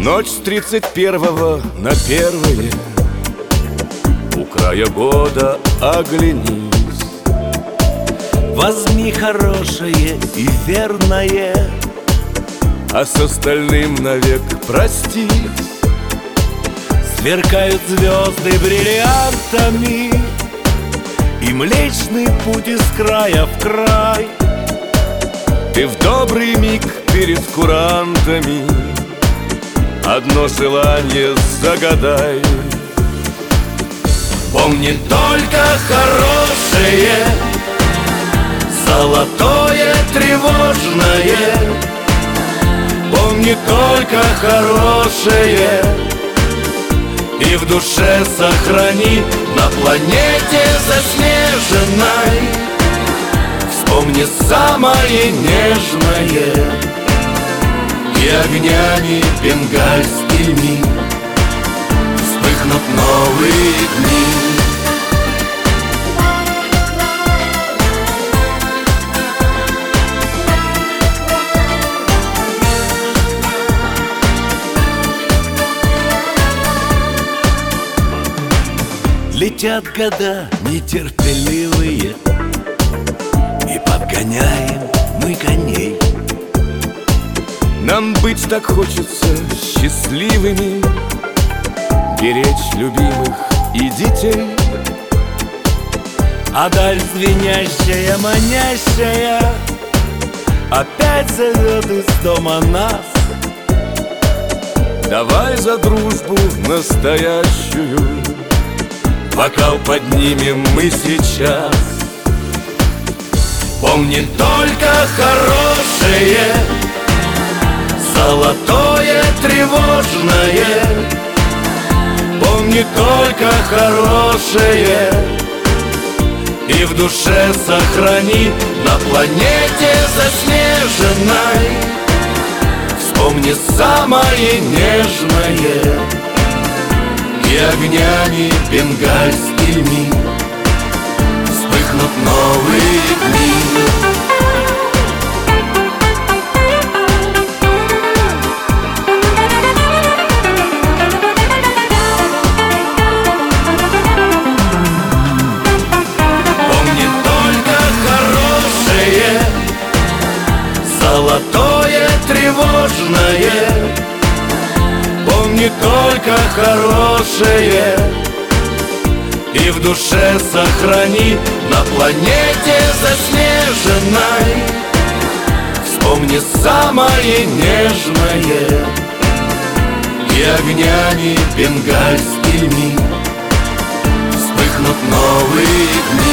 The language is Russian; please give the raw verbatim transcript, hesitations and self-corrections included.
Ночь с тридцать первого на первое, у края года оглянись. Возьми хорошее и верное, а с остальным навек простись. Сверкают звезды бриллиантами, и Млечный Путь из края в край. Ты в добрый миг перед курантами одно желание загадай. Помни только хорошее, золотое тревожное. Помни только хорошее и в душе сохрани на планете заснеженной. Вспомни самое нежное и огнями бенгальскими вспыхнут новые дни. Летят года нетерпеливые, и подгоняем мы коней. Нам быть так хочется счастливыми, беречь любимых и детей. А даль звенящая, манящая опять зовет из дома нас. Давай за дружбу настоящую бокал поднимем мы сейчас. Помни только хорошее, золотое тревожное. Помни только хорошее и в душе сохрани на планете заснеженной. Вспомни самое нежное и огнями бенгальскими вспыхнут новые дни. Помни только хорошее, золотое тревожное. Помни только хорошее и в душе сохрани на планете заснеженной. Вспомни самое нежное и огнями бенгальскими вспыхнут новые дни.